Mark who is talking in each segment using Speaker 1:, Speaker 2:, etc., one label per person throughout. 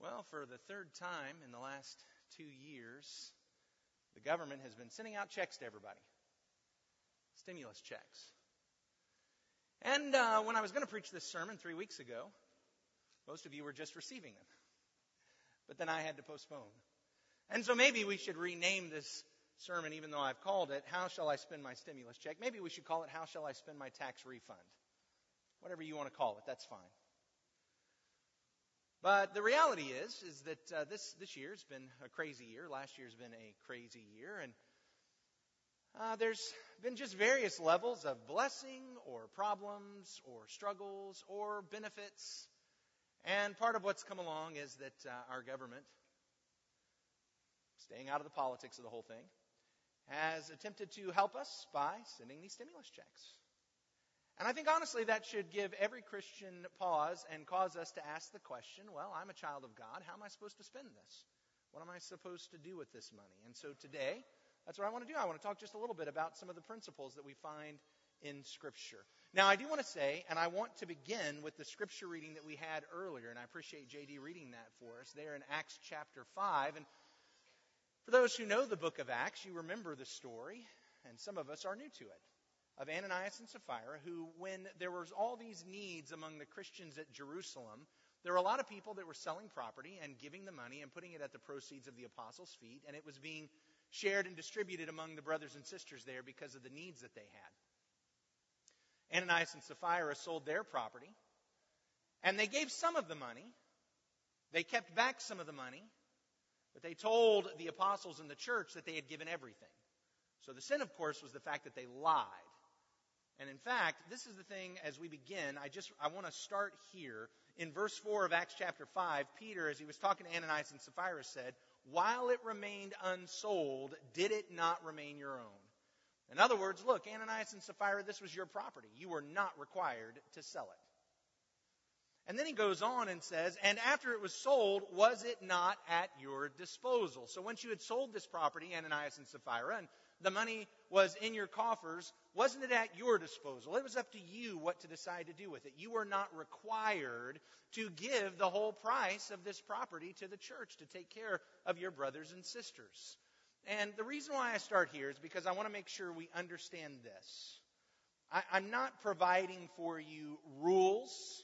Speaker 1: Well, for the third time in the last 2 years, the government has been sending out checks to everybody. Stimulus checks. And when I was going to preach this sermon 3 weeks ago, most of you were just receiving them. But then I had to postpone. And so maybe we should rename this sermon, even though I've called it, How Shall I Spend My Stimulus Check? Maybe we should call it, How Shall I Spend My Tax Refund? Whatever you want to call it, that's fine. But the reality is that this year's been a crazy year. Last year's been a crazy year. And there's been just various levels of blessing or problems or struggles or benefits. And part of what's come along is that our government, staying out of the politics of the whole thing, has attempted to help us by sending these stimulus checks. And I think honestly that should give every Christian pause and cause us to ask the question, well, I'm a child of God. How am I supposed to spend this? What am I supposed to do with this money? And so today, that's what I want to do. I want to talk just a little bit about some of the principles that we find in Scripture. Now, I do want to say, and I want to begin with the Scripture reading that we had earlier, and I appreciate J.D. reading that for us there in Acts chapter 5. And for those who know the book of Acts, you remember the story, and some of us are new to it, of Ananias and Sapphira, who, when there was all these needs among the Christians at Jerusalem, there were a lot of people that were selling property and giving the money and putting it at the proceeds of the apostles' feet, and it was being shared and distributed among the brothers and sisters there because of the needs that they had. Ananias and Sapphira sold their property, and they gave some of the money. They kept back some of the money, but they told the apostles in the church that they had given everything. So the sin, of course, was the fact that they lied. And in fact, this is the thing as we begin. I want to start here. In verse 4 of Acts chapter 5, Peter, as he was talking to Ananias and Sapphira, said, "While it remained unsold, did it not remain your own?" In other words, look, Ananias and Sapphira, this was your property. You were not required to sell it. And then he goes on and says, "And after it was sold, was it not at your disposal?" So once you had sold this property, Ananias and Sapphira, and the money was in your coffers, wasn't it at your disposal? It was up to you what to decide to do with it. You were not required to give the whole price of this property to the church to take care of your brothers and sisters. And the reason why I start here is because I want to make sure we understand this. I'm not providing for you rules.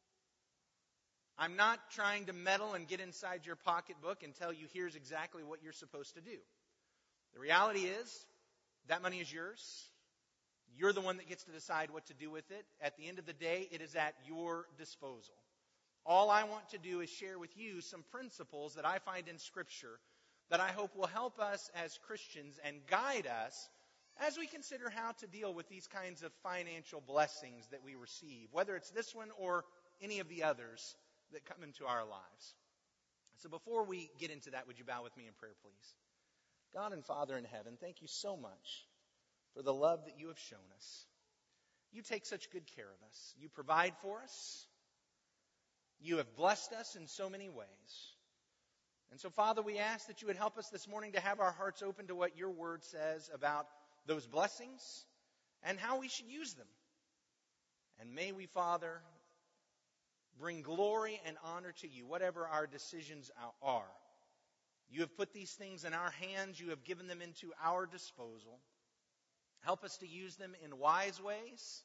Speaker 1: I'm not trying to meddle and get inside your pocketbook and tell you here's exactly what you're supposed to do. The reality is, that money is yours. You're the one that gets to decide what to do with it. At the end of the day, it is at your disposal. All I want to do is share with you some principles that I find in Scripture that I hope will help us as Christians and guide us as we consider how to deal with these kinds of financial blessings that we receive, whether it's this one or any of the others that come into our lives. So before we get into that, would you bow with me in prayer, please? God and Father in heaven, thank you so much for the love that you have shown us. You take such good care of us. You provide for us. You have blessed us in so many ways. And so, Father, we ask that you would help us this morning to have our hearts open to what your word says about those blessings and how we should use them. And may we, Father, bring glory and honor to you, whatever our decisions are. You have put these things in our hands. You have given them into our disposal. Help us to use them in wise ways.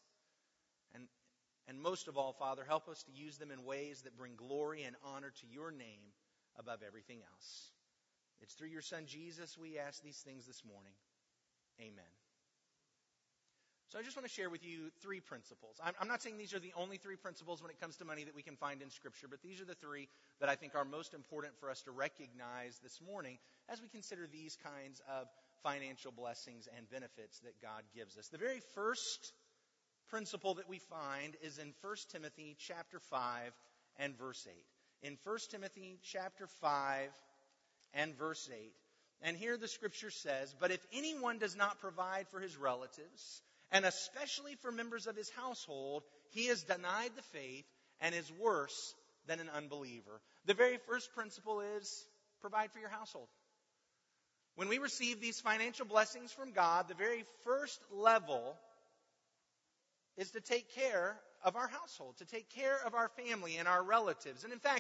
Speaker 1: And most of all, Father, help us to use them in ways that bring glory and honor to your name above everything else. It's through your Son, Jesus, we ask these things this morning. Amen. So I just want to share with you 3 principles. I'm not saying these are the only 3 principles when it comes to money that we can find in Scripture, but these are the 3 that I think are most important for us to recognize this morning as we consider these kinds of financial blessings and benefits that God gives us. The very first principle that we find is in 1 Timothy chapter 5 and verse 8. In 1 Timothy chapter 5 and verse 8. And here the Scripture says, "But if anyone does not provide for his relatives, and especially for members of his household, he has denied the faith and is worse than an unbeliever." The very first principle is provide for your household. When we receive these financial blessings from God, the very first level is to take care of our household, to take care of our family and our relatives. And in fact,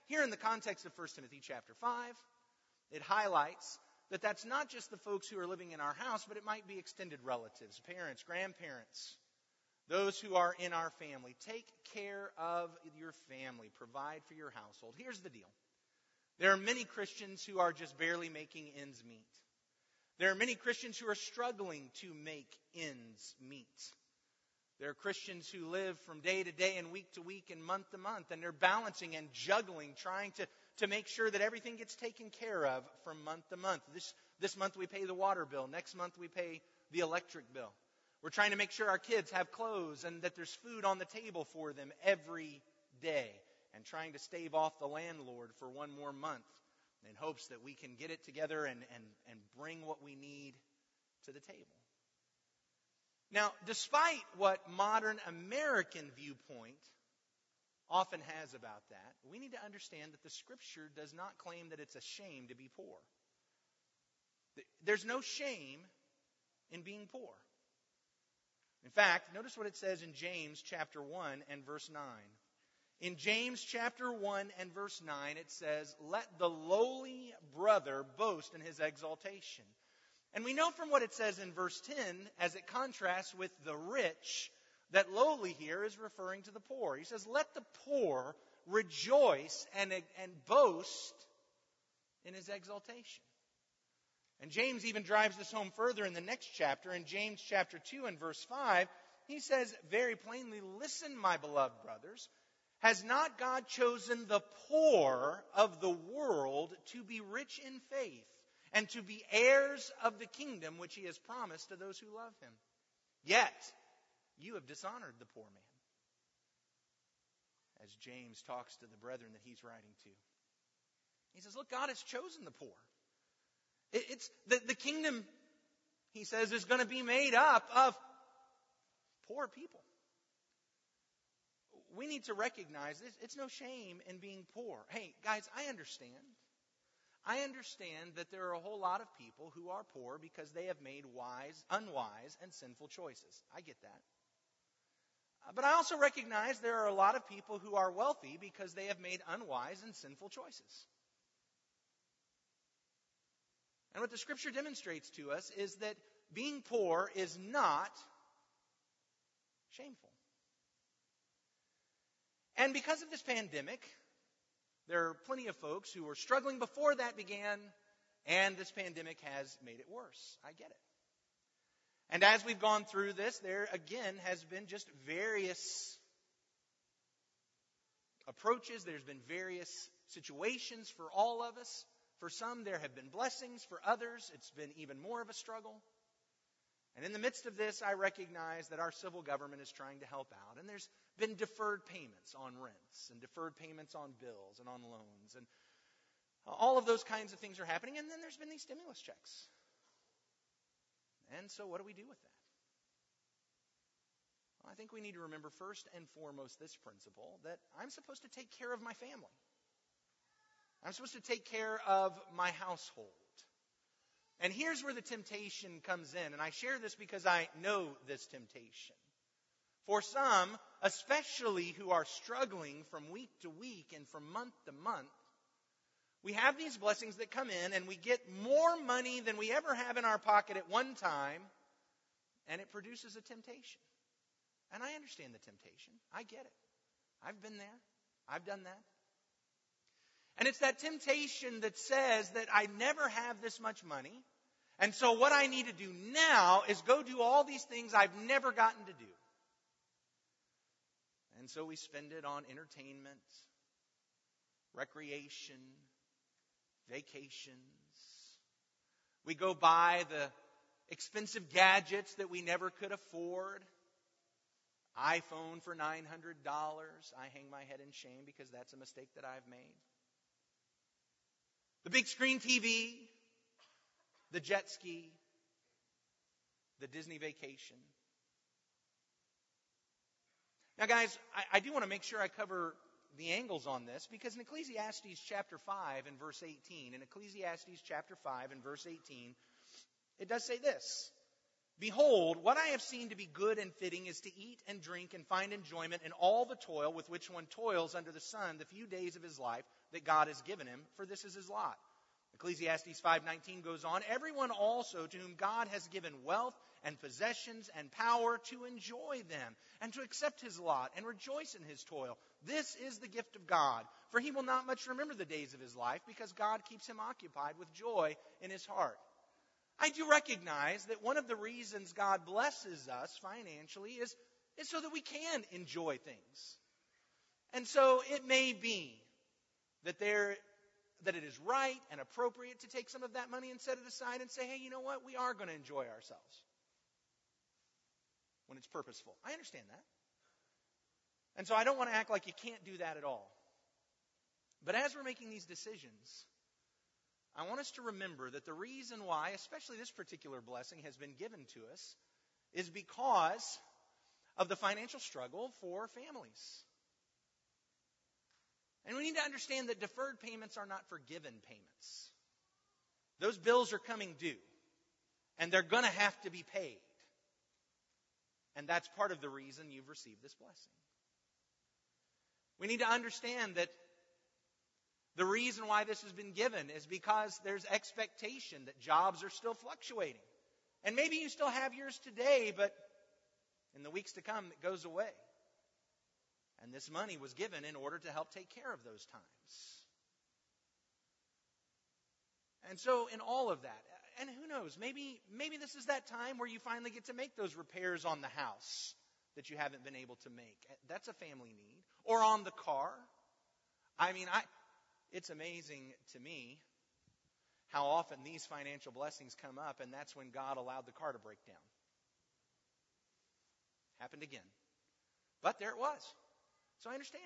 Speaker 1: here in the context of 1 Timothy chapter 5, it highlights that that's not just the folks who are living in our house, but it might be extended relatives, parents, grandparents, those who are in our family. Take care of your family. Provide for your household. Here's the deal. There are many Christians who are just barely making ends meet. There are many Christians who are struggling to make ends meet. There are Christians who live from day to day and week to week and month to month, and they're balancing and juggling, trying to make sure that everything gets taken care of from month to month. This month we pay the water bill. Next month we pay the electric bill. We're trying to make sure our kids have clothes and that there's food on the table for them every day, and trying to stave off the landlord for one more month in hopes that we can get it together and bring what we need to the table. Now, despite what modern American viewpoint often has about that, we need to understand that the Scripture does not claim that it's a shame to be poor. There's no shame in being poor. In fact, notice what it says in James chapter 1 and verse 9. In James chapter 1 and verse 9, it says, "Let the lowly brother boast in his exaltation." And we know from what it says in verse 10, as it contrasts with the rich, that lowly here is referring to the poor. He says, "Let the poor rejoice and boast in his exaltation." And James even drives this home further in the next chapter. In James chapter 2 and verse 5, he says very plainly, "Listen, my beloved brothers, has not God chosen the poor of the world to be rich in faith and to be heirs of the kingdom which he has promised to those who love him? Yet you have dishonored the poor man." As James talks to the brethren that he's writing to, he says, look, God has chosen the poor. It's the kingdom, he says, is going to be made up of poor people. We need to recognize this. It's no shame in being poor. Hey, guys, I understand. I understand that there are a whole lot of people who are poor because they have made unwise, and sinful choices. I get that. But I also recognize there are a lot of people who are wealthy because they have made unwise and sinful choices. And what the Scripture demonstrates to us is that being poor is not shameful. And because of this pandemic, there are plenty of folks who were struggling before that began, and this pandemic has made it worse. I get it. And as we've gone through this, there again has been just various approaches. There's been various situations for all of us. For some, there have been blessings. For others, it's been even more of a struggle. And in the midst of this, I recognize that our civil government is trying to help out. And there's been deferred payments on rents and deferred payments on bills and on loans. And all of those kinds of things are happening. And then there's been these stimulus checks. And so what do we do with that? Well, I think we need to remember first and foremost this principle, that I'm supposed to take care of my family. I'm supposed to take care of my household. And here's where the temptation comes in. And I share this because I know this temptation. For some, especially who are struggling from week to week and from month to month, we have these blessings that come in and we get more money than we ever have in our pocket at one time, and it produces a temptation. And I understand the temptation. I get it. I've been there. I've done that. And it's that temptation that says that I never have this much money, and so what I need to do now is go do all these things I've never gotten to do. And so we spend it on entertainment, recreation, vacations. We go buy the expensive gadgets that we never could afford. iPhone for $900. I hang my head in shame because that's a mistake that I've made. The big screen TV, the jet ski, the Disney vacation. Now, guys, I do want to make sure I cover the angles on this, because in Ecclesiastes chapter 5 and verse 18, it does say this: "Behold, what I have seen to be good and fitting is to eat and drink and find enjoyment in all the toil with which one toils under the sun the few days of his life, that God has given him, for this is his lot. Ecclesiastes 5:19 goes on, everyone also to whom God has given wealth and possessions and power to enjoy them and to accept his lot and rejoice in his toil. This is the gift of God, for he will not much remember the days of his life because God keeps him occupied with joy in his heart. I do recognize that one of the reasons God blesses us financially is so that we can enjoy things. And so it may be that it is right and appropriate to take some of that money and set it aside and say, hey, you know what? We are going to enjoy ourselves when it's purposeful. I understand that. And so I don't want to act like you can't do that at all. But as we're making these decisions, I want us to remember that the reason why, especially this particular blessing, has been given to us is because of the financial struggle for families. And we need to understand that deferred payments are not forgiven payments. Those bills are coming due, and they're going to have to be paid. And that's part of the reason you've received this blessing. We need to understand that the reason why this has been given is because there's expectation that jobs are still fluctuating. And maybe you still have yours today, but in the weeks to come, it goes away. And this money was given in order to help take care of those times. And so in all of that, and who knows, maybe this is that time where you finally get to make those repairs on the house that you haven't been able to make. That's a family need. Or on the car. I mean, it's amazing to me how often these financial blessings come up, and that's when God allowed the car to break down. Happened again. But there it was. So I understand.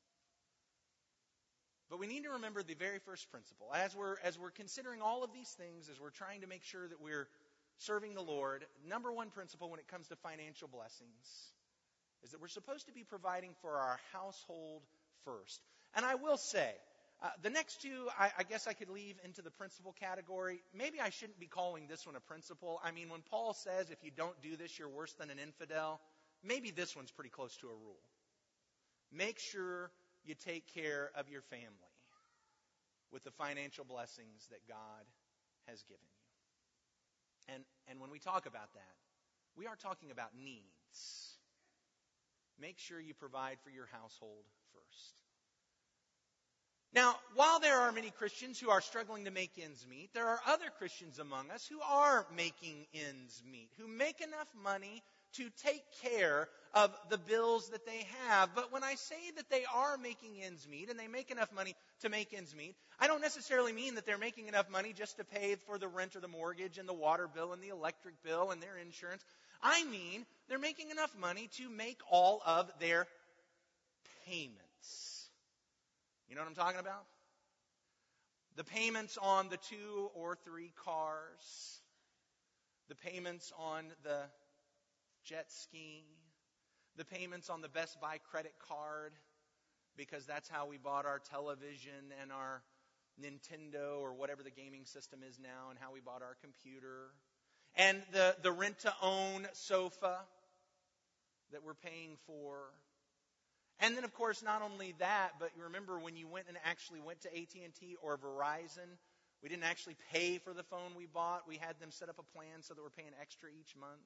Speaker 1: But we need to remember the very first principle. As we're considering all of these things, as we're trying to make sure that we're serving the Lord, number one principle when it comes to financial blessings is that we're supposed to be providing for our household first. And I will say, the next two, I guess I could leave into the principle category. Maybe I shouldn't be calling this one a principle. I mean, when Paul says if you don't do this, you're worse than an infidel, maybe this one's pretty close to a rule. Make sure you take care of your family with the financial blessings that God has given you. And when we talk about that, we are talking about needs. Make sure you provide for your household first. Now, while there are many Christians who are struggling to make ends meet, there are other Christians among us who are making ends meet, who make enough money to take care of the bills that they have. But when I say that they are making ends meet and they make enough money to make ends meet, I don't necessarily mean that they're making enough money just to pay for the rent or the mortgage and the water bill and the electric bill and their insurance. I mean they're making enough money to make all of their payments. You know what I'm talking about? The payments on the 2 or 3 cars, the payments on the jet ski, the payments on the Best Buy credit card, because that's how we bought our television and our Nintendo or whatever the gaming system is now, and how we bought our computer, and the rent-to-own sofa that we're paying for. And then, of course, not only that, but you remember when you went to AT&T or Verizon, we didn't actually pay for the phone we bought. We had them set up a plan so that we're paying extra each month.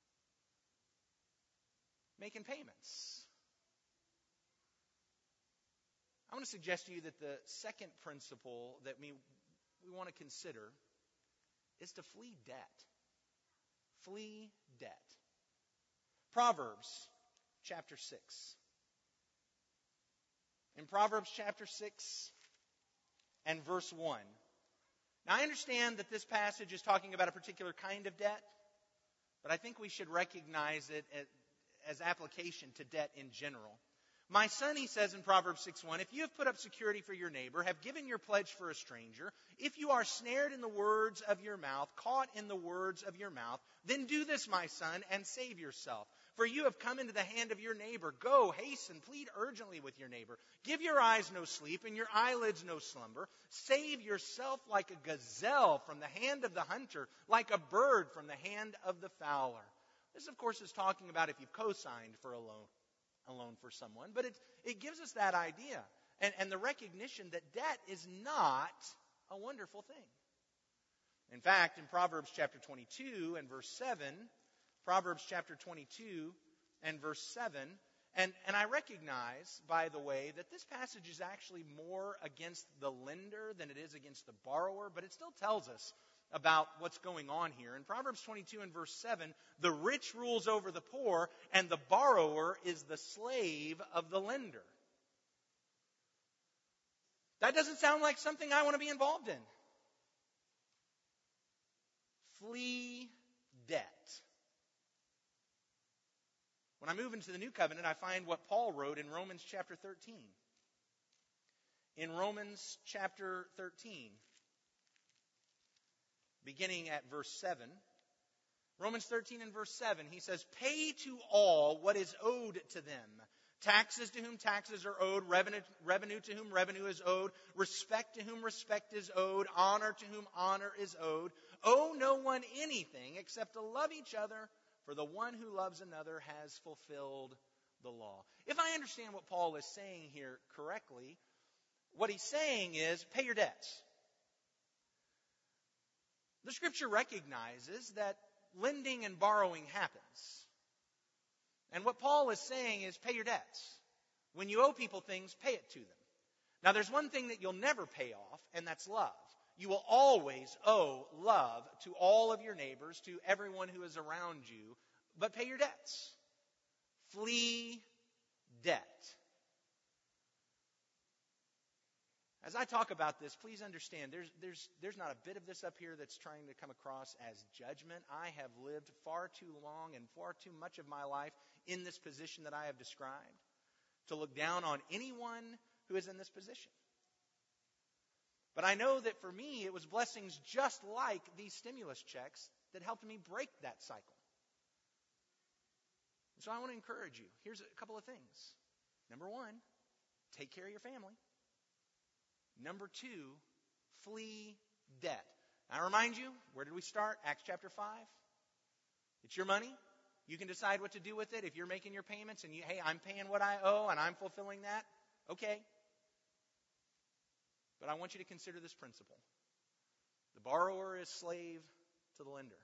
Speaker 1: Making payments. I want to suggest to you that the second principle that we want to consider is to flee debt. Flee debt. Proverbs chapter 6. In Proverbs chapter 6 and verse 1. Now, I understand that this passage is talking about a particular kind of debt, but I think we should recognize it as application to debt in general. My son, he says in Proverbs 6:1, if you have put up security for your neighbor, have given your pledge for a stranger, if you are snared in the words of your mouth, caught in the words of your mouth, then do this, my son, and save yourself. For you have come into the hand of your neighbor. Go, hasten, plead urgently with your neighbor. Give your eyes no sleep and your eyelids no slumber. Save yourself like a gazelle from the hand of the hunter, like a bird from the hand of the fowler. This, of course, is talking about if you've co-signed for a loan for someone, but it gives us that idea. and the recognition that debt is not a wonderful thing. In fact, in Proverbs chapter 22 and verse 7, Proverbs chapter 22 and verse 7, and I recognize, by the way, that this passage is actually more against the lender than it is against the borrower, but it still tells us about what's going on here. In Proverbs 22 and verse 7, the rich rules over the poor, and the borrower is the slave of the lender. That doesn't sound like something I want to be involved in. Flee debt. When I move into the New Covenant, I find what Paul wrote in Romans chapter 13. In Romans chapter 13, beginning at verse 7, Romans 13 and verse 7, he says, "Pay to all what is owed to them. Taxes to whom taxes are owed, revenue to whom revenue is owed, respect to whom respect is owed, honor to whom honor is owed. Owe no one anything except to love each other, for the one who loves another has fulfilled the law." If I understand what Paul is saying here correctly, what he's saying is pay your debts. The Scripture recognizes that lending and borrowing happens. And what Paul is saying is pay your debts. When you owe people things, pay it to them. Now there's one thing that you'll never pay off, and that's love. You will always owe love to all of your neighbors, to everyone who is around you, but pay your debts. Flee debt. As I talk about this, please understand, there's not a bit of this up here that's trying to come across as judgment. I have lived far too long and far too much of my life in this position that I have described to look down on anyone who is in this position. But I know that for me, it was blessings just like these stimulus checks that helped me break that cycle. So I want to encourage you. Here's a couple of things. Number one, take care of your family. Number two, flee debt. I remind you, where did we start? Acts chapter 5. It's your money. You can decide what to do with it. If you're making your payments and hey, I'm paying what I owe and I'm fulfilling that, okay. But I want you to consider this principle. The borrower is slave to the lender.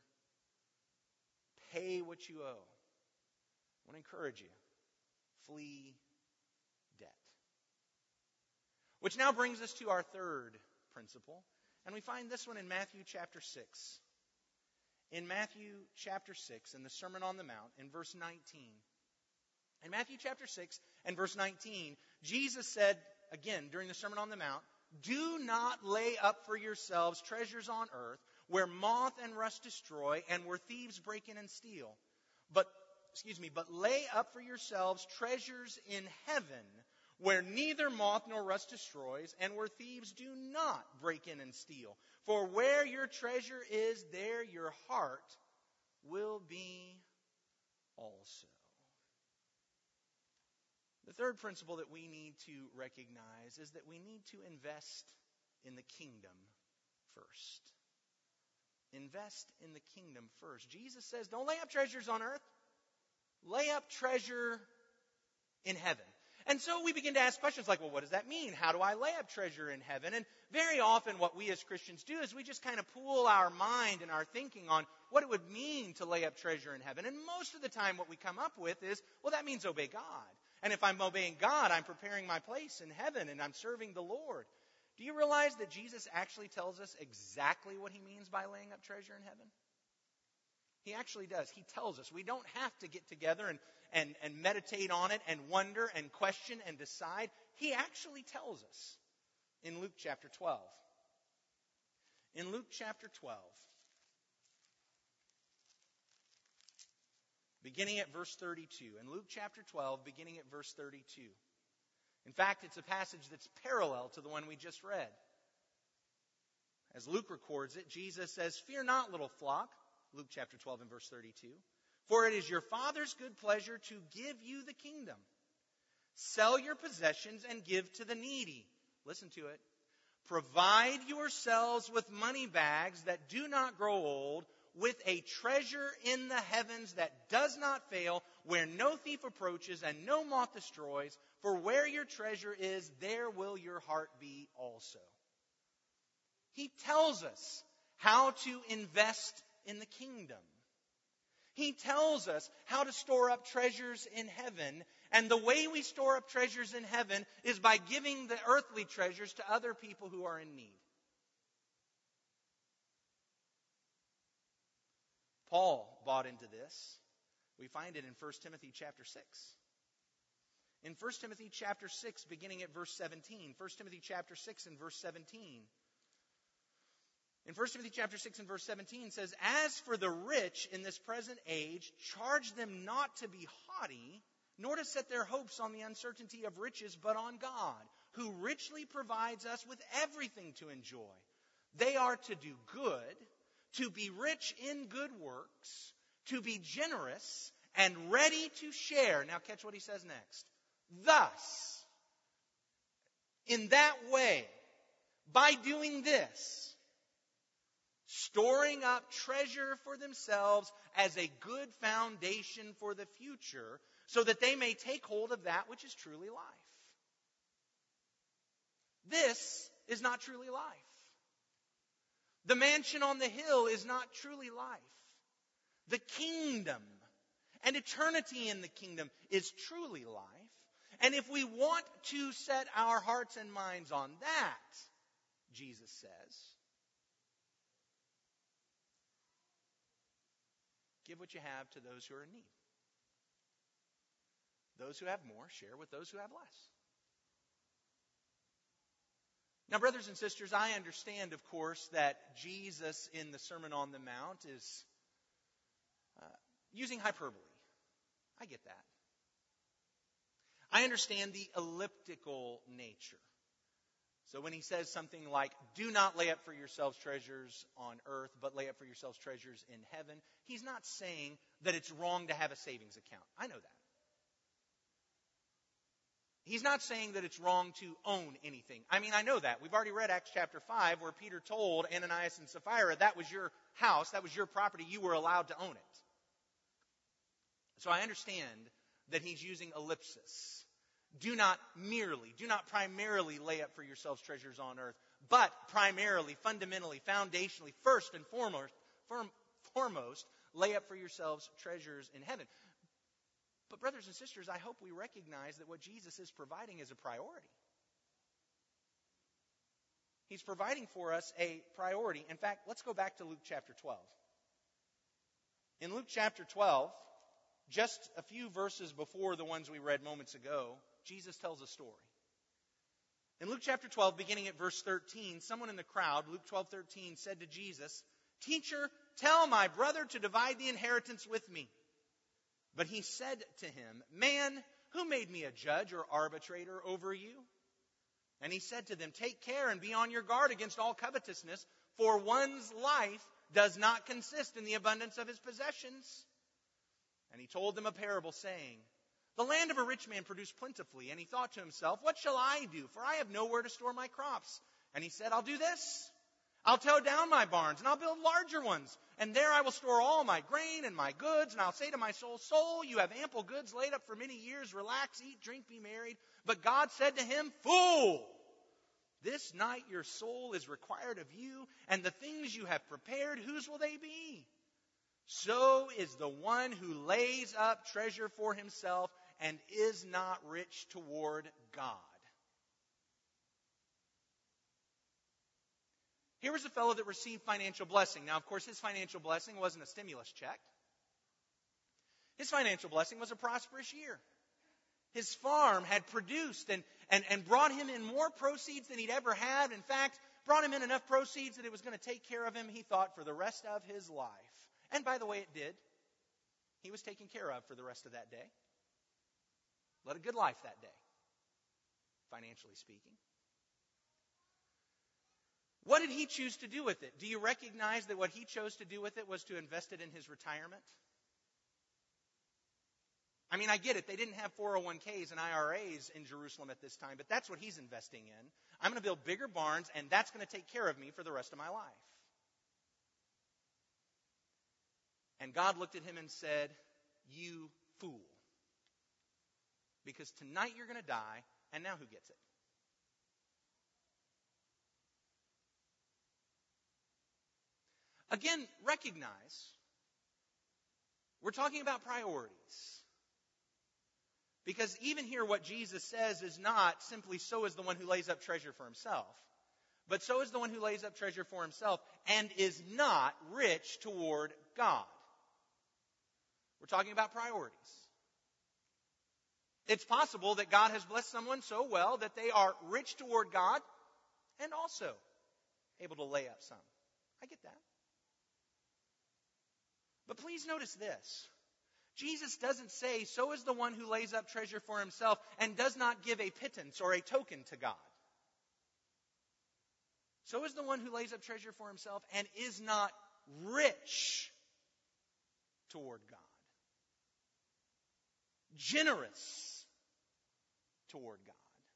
Speaker 1: Pay what you owe. I want to encourage you. Flee debt. Which now brings us to our third principle. And we find this one in Matthew chapter 6. In Matthew chapter 6, in the Sermon on the Mount, in verse 19. In Matthew chapter 6 and verse 19, Jesus said, again, during the Sermon on the Mount, "Do not lay up for yourselves treasures on earth, where moth and rust destroy, and where thieves break in and steal. But lay up for yourselves treasures in heaven, where neither moth nor rust destroys, and where thieves do not break in and steal. For where your treasure is, there your heart will be also." The third principle that we need to recognize is that we need to invest in the kingdom first. Invest in the kingdom first. Jesus says, don't lay up treasures on earth. Lay up treasure in heaven. And so we begin to ask questions like, well, what does that mean? How do I lay up treasure in heaven? And very often what we as Christians do is we just kind of pool our mind and our thinking on what it would mean to lay up treasure in heaven. And most of the time what we come up with is, well, that means obey God. And if I'm obeying God, I'm preparing my place in heaven and I'm serving the Lord. Do you realize that Jesus actually tells us exactly what he means by laying up treasure in heaven? He actually does. He tells us. We don't have to get together and meditate on it and wonder and question and decide. He actually tells us in Luke chapter 12. In Luke chapter 12, beginning at verse 32. In Luke chapter 12, beginning at verse 32. In fact, it's a passage that's parallel to the one we just read. As Luke records it, Jesus says, "Fear not, little flock," Luke chapter 12 and verse 32, "for it is your Father's good pleasure to give you the kingdom. Sell your possessions and give to the needy." Listen to it. "Provide yourselves with money bags that do not grow old, with a treasure in the heavens that does not fail, where no thief approaches and no moth destroys, for where your treasure is, there will your heart be also. He tells us how to invest in the kingdom. He tells us how to store up treasures in heaven. And the way we store up treasures in heaven is by giving the earthly treasures to other people who are in need. Paul bought into this. We find it in 1 Timothy chapter 6. In 1 Timothy chapter 6, beginning at verse 17. 1 Timothy chapter 6 and verse 17. In 1 Timothy chapter 6 and verse 17 says, "As for the rich in this present age, charge them not to be haughty, nor to set their hopes on the uncertainty of riches, but on God, who richly provides us with everything to enjoy. They are to do good, to be rich in good works, to be generous, and ready to share." Now catch what he says next. "Thus, in that way, by doing this, storing up treasure for themselves as a good foundation for the future, so that they may take hold of that which is truly life." This is not truly life. The mansion on the hill is not truly life. The kingdom and eternity in the kingdom is truly life. And if we want to set our hearts and minds on that, Jesus says, give what you have to those who are in need. Those who have more, share with those who have less. Now, brothers and sisters, I understand, of course, that Jesus in the Sermon on the Mount is using hyperbole. I get that. I understand the elliptical nature. So when he says something like, "Do not lay up for yourselves treasures on earth, but lay up for yourselves treasures in heaven," he's not saying that it's wrong to have a savings account. I know that. He's not saying that it's wrong to own anything. I mean, I know that. We've already read Acts chapter 5, where Peter told Ananias and Sapphira, that was your house, that was your property, you were allowed to own it. So I understand that he's using ellipsis. Do not primarily lay up for yourselves treasures on earth, but primarily, fundamentally, foundationally, first and foremost, lay up for yourselves treasures in heaven. But brothers and sisters, I hope we recognize that what Jesus is providing is a priority. He's providing for us a priority. In fact, let's go back to Luke chapter 12. In Luke chapter 12, just a few verses before the ones we read moments ago, Jesus tells a story. In Luke chapter 12, beginning at verse 13, someone in the crowd, Luke 12:13, said to Jesus, "Teacher, tell my brother to divide the inheritance with me." But he said to him, "Man, who made me a judge or arbitrator over you?" And he said to them, "Take care and be on your guard against all covetousness, for one's life does not consist in the abundance of his possessions." And he told them a parable, saying, "The land of a rich man produced plentifully, and he thought to himself, 'What shall I do? For I have nowhere to store my crops.' And he said, 'I'll do this. I'll tear down my barns, and I'll build larger ones. And there I will store all my grain and my goods. And I'll say to my soul, Soul, you have ample goods laid up for many years. Relax, eat, drink, be merry.' But God said to him, 'Fool, this night your soul is required of you, and the things you have prepared, whose will they be? So is the one who lays up treasure for himself and is not rich toward God.'" Here was a fellow that received financial blessing. Now, of course, his financial blessing wasn't a stimulus check. His financial blessing was a prosperous year. His farm had produced and brought him in more proceeds than he'd ever had. In fact, brought him in enough proceeds that it was going to take care of him, he thought, for the rest of his life. And by the way, it did. He was taken care of for the rest of that day. Led a good life that day, financially speaking. What did he choose to do with it? Do you recognize that what he chose to do with it was to invest it in his retirement? I mean, I get it. They didn't have 401ks and IRAs in Jerusalem at this time, but that's what he's investing in. I'm going to build bigger barns, and that's going to take care of me for the rest of my life. And God looked at him and said, "You fool. Because tonight you're going to die, and now who gets it? Again, recognize, we're talking about priorities. Because even here what Jesus says is not simply so is the one who lays up treasure for himself, but so is the one who lays up treasure for himself and is not rich toward God. We're talking about priorities. It's possible that God has blessed someone so well that they are rich toward God and also able to lay up some. I get that. But please notice this. Jesus doesn't say, so is the one who lays up treasure for himself and does not give a pittance or a token to God. So is the one who lays up treasure for himself and is not rich toward God. Generous toward God.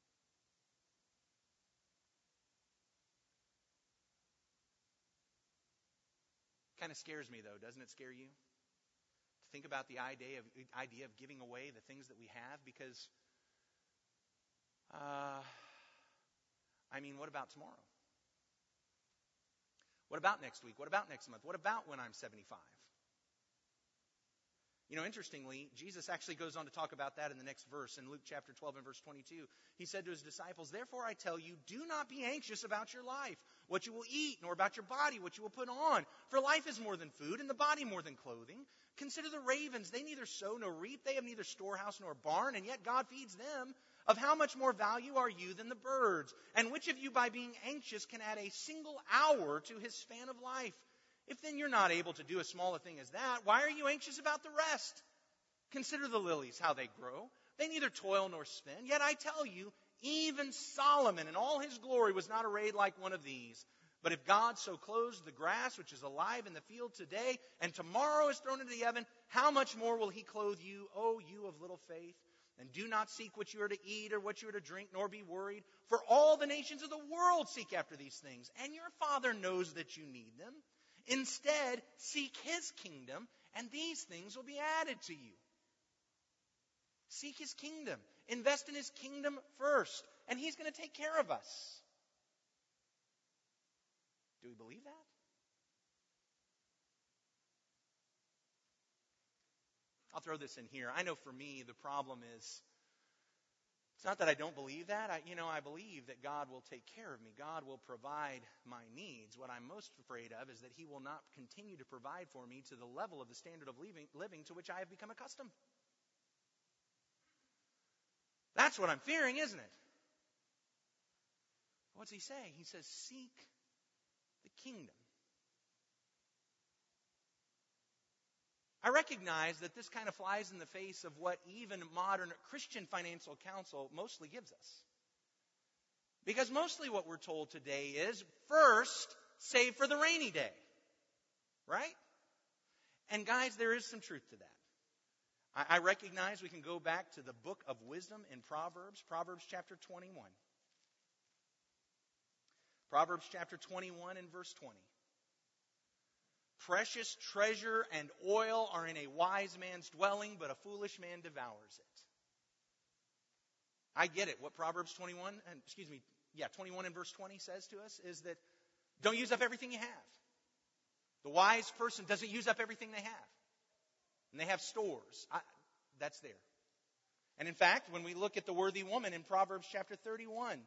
Speaker 1: Kind of scares me, though. Doesn't it scare you? To think about the idea of giving away the things that we have, because, what about tomorrow? What about next week? What about next month? What about when I'm 75? Interestingly, Jesus actually goes on to talk about that in the next verse. In Luke chapter 12 and verse 22, he said to his disciples, "Therefore I tell you, do not be anxious about your life, what you will eat, nor about your body, what you will put on. For life is more than food, and the body more than clothing. Consider the ravens, they neither sow nor reap, they have neither storehouse nor barn, and yet God feeds them. Of how much more value are you than the birds? And which of you by being anxious can add a single hour to his span of life? If then you're not able to do as small a thing as that, why are you anxious about the rest? Consider the lilies, how they grow. They neither toil nor spin. Yet I tell you, even Solomon in all his glory was not arrayed like one of these. But if God so clothes the grass, which is alive in the field today, and tomorrow is thrown into the oven, how much more will he clothe you, O you of little faith? And do not seek what you are to eat or what you are to drink, nor be worried. For all the nations of the world seek after these things, and your Father knows that you need them. Instead, seek his kingdom, and these things will be added to you." Seek his kingdom. Invest in his kingdom first, and he's going to take care of us. Do we believe that? I'll throw this in here. I know for me, the problem is, it's not that I don't believe that. I believe that God will take care of me. God will provide my needs. What I'm most afraid of is that he will not continue to provide for me to the level of the standard of living to which I have become accustomed. That's what I'm fearing, isn't it? What's he say? He says, seek the kingdom. I recognize that this kind of flies in the face of what even modern Christian financial counsel mostly gives us. Because mostly what we're told today is, first, save for the rainy day. Right? And guys, there is some truth to that. I recognize we can go back to the book of wisdom in Proverbs chapter 21. Proverbs chapter 21 and verse 20. Precious treasure and oil are in a wise man's dwelling, but a foolish man devours it. I get it. What Proverbs 21 and verse 20 says to us is that don't use up everything you have. The wise person doesn't use up everything they have. And they have stores. That's there. And in fact, when we look at the worthy woman in Proverbs chapter 31,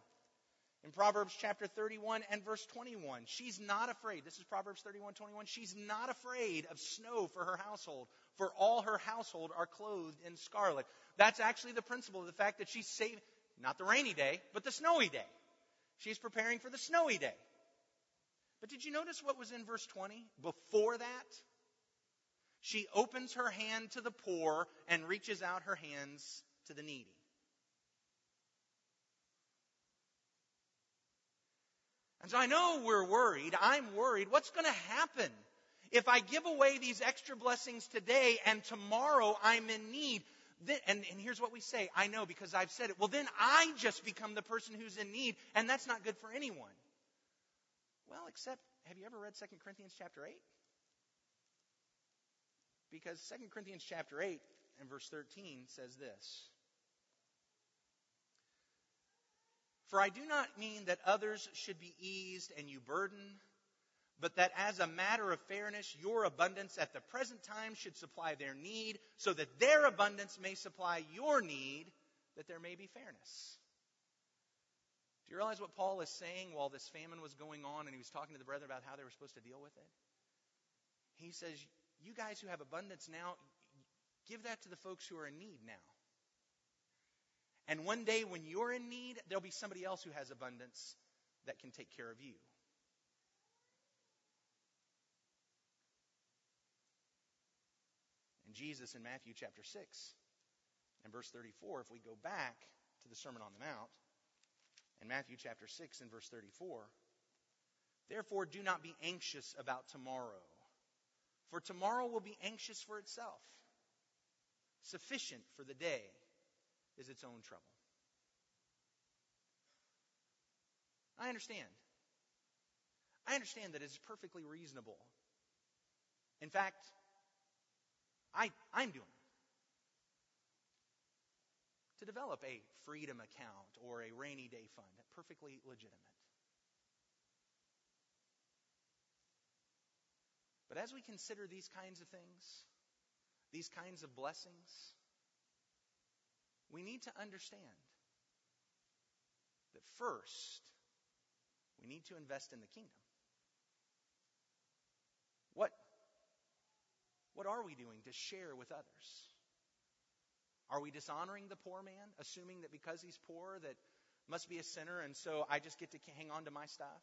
Speaker 1: and verse 21, she's not afraid. This is Proverbs 31:21. She's not afraid of snow for her household, for all her household are clothed in scarlet. That's actually the principle of the fact that she's saving, not the rainy day, but the snowy day. She's preparing for the snowy day. But did you notice what was in verse 20? Before that, she opens her hand to the poor and reaches out her hands to the needy. And so I know we're worried. I'm worried. What's going to happen if I give away these extra blessings today and tomorrow I'm in need? And here's what we say. I know because I've said it. Well, then I just become the person who's in need, and that's not good for anyone. Well, except, have you ever read 2 Corinthians chapter 8? Because 2 Corinthians chapter 8 and verse 13 says this. For I do not mean that others should be eased and you burdened, but that as a matter of fairness, your abundance at the present time should supply their need, so that their abundance may supply your need, that there may be fairness. Do you realize what Paul is saying while this famine was going on and he was talking to the brethren about how they were supposed to deal with it? He says, you guys who have abundance now, give that to the folks who are in need now. And one day when you're in need, there'll be somebody else who has abundance that can take care of you. And Jesus in Matthew chapter 6 and verse 34, if we go back to the Sermon on the Mount, in Matthew chapter 6 and verse 34, therefore do not be anxious about tomorrow, for tomorrow will be anxious for itself. Sufficient for the day is its own trouble. I understand. I understand that it's perfectly reasonable. In fact, I'm doing it. To develop a freedom account or a rainy day fund. Perfectly legitimate. But as we consider these kinds of things, these kinds of blessings, we need to understand that first, we need to invest in the kingdom. What are we doing to share with others? Are we dishonoring the poor man, assuming that because he's poor that must be a sinner and so I just get to hang on to my stuff?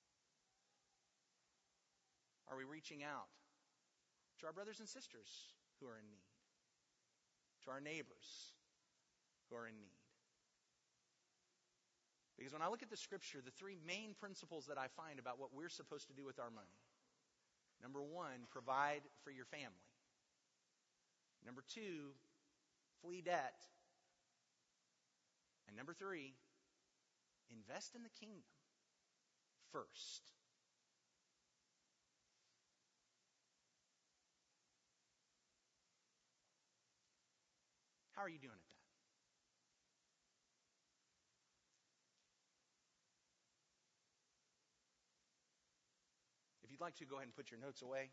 Speaker 1: Are we reaching out to our brothers and sisters who are in need? To our neighbors who are in need? Because when I look at the scripture, the three main principles that I find about what we're supposed to do with our money. Number one, provide for your family. Number two, flee debt. And number three, invest in the kingdom first. How are you doing at that? If you'd like to, go ahead and put your notes away.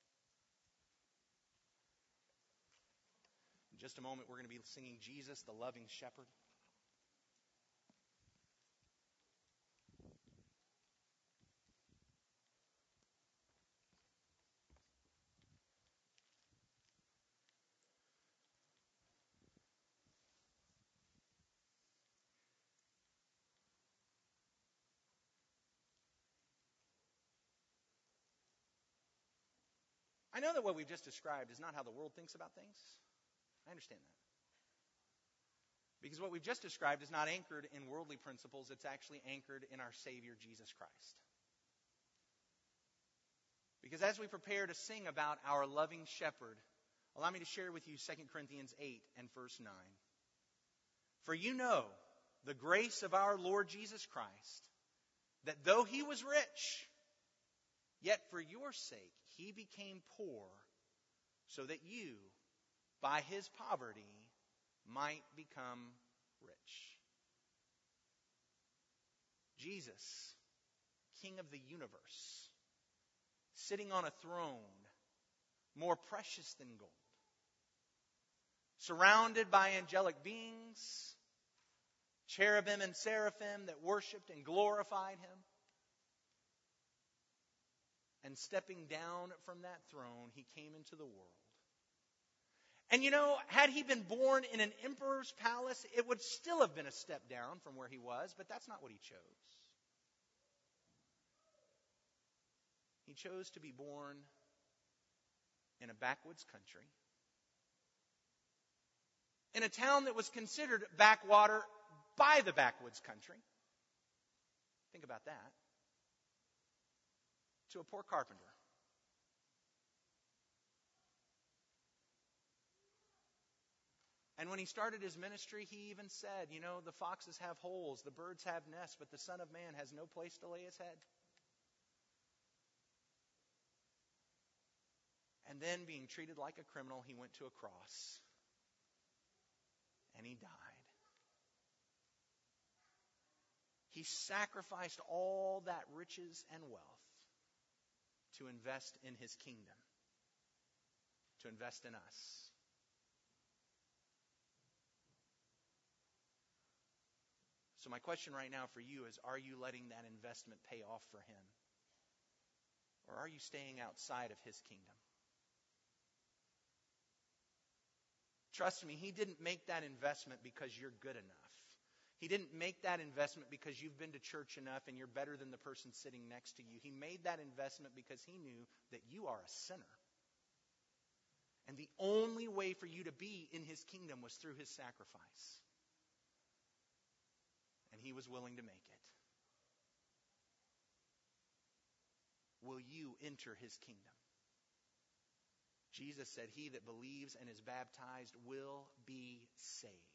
Speaker 1: In just a moment, we're going to be singing Jesus, the Loving Shepherd. I know that what we've just described is not how the world thinks about things. I understand that. Because what we've just described is not anchored in worldly principles. It's actually anchored in our Savior, Jesus Christ. Because as we prepare to sing about our loving shepherd, allow me to share with you 2 Corinthians 8 and verse 9. For you know the grace of our Lord Jesus Christ, that though he was rich, yet for your sake he became poor, so that you, by his poverty, might become rich. Jesus, King of the universe, sitting on a throne more precious than gold, surrounded by angelic beings, cherubim and seraphim that worshiped and glorified him. And stepping down from that throne, he came into the world. And you know, had he been born in an emperor's palace, it would still have been a step down from where he was, but that's not what he chose. He chose to be born in a backwoods country, in a town that was considered backwater by the backwoods country. Think about that. To a poor carpenter. And when he started his ministry, he even said, you know, the foxes have holes, the birds have nests, but the Son of Man has no place to lay his head. And then, being treated like a criminal, he went to a cross and he died. He sacrificed all that riches and wealth to invest in his kingdom, to invest in us. So my question right now for you is, are you letting that investment pay off for him? Or are you staying outside of his kingdom? Trust me, he didn't make that investment because you're good enough. He didn't make that investment because you've been to church enough and you're better than the person sitting next to you. He made that investment because he knew that you are a sinner. And the only way for you to be in his kingdom was through his sacrifice. And he was willing to make it. Will you enter his kingdom? Jesus said, he that believes and is baptized will be saved.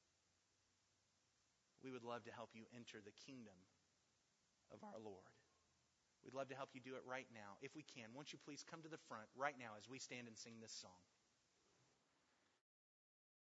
Speaker 1: We would love to help you enter the kingdom of our Lord. We'd love to help you do it right now. If we can, won't you please come to the front right now as we stand and sing this song.